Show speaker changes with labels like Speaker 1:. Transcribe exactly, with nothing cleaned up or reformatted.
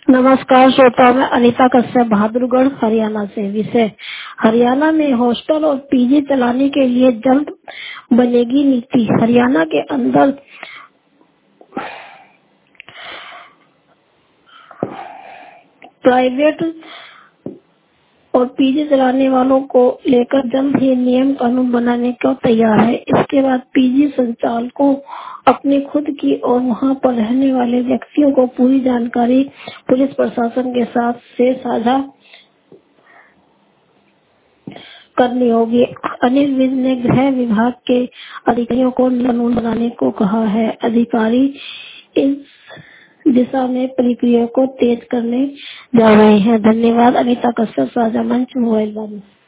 Speaker 1: नमस्कार श्रोताओं, मैं अनीता कश्यप बहादुरगढ़ हरियाणा से। विषय हरियाणा में हॉस्टल और पीजी चलाने के लिए जल्द बनेगी नीति। हरियाणा के अंदर प्राइवेट और पीजी चलाने वालों को लेकर जल्द ही नियम कानून बनाने को तैयार है। इसके बाद पीजी संचालकों अपनी खुद की और वहां पर रहने वाले व्यक्तियों को पूरी जानकारी पुलिस प्रशासन के साथ से साझा करनी होगी। अनिल विज ने गृह विभाग के अधिकारियों को कानून बनाने को कहा है। अधिकारी इस दिशा में प्रक्रिया को तेज करने जा रहे हैं। धन्यवाद। अनीता कश्यप, साझा मंच, मोबाइल बंद।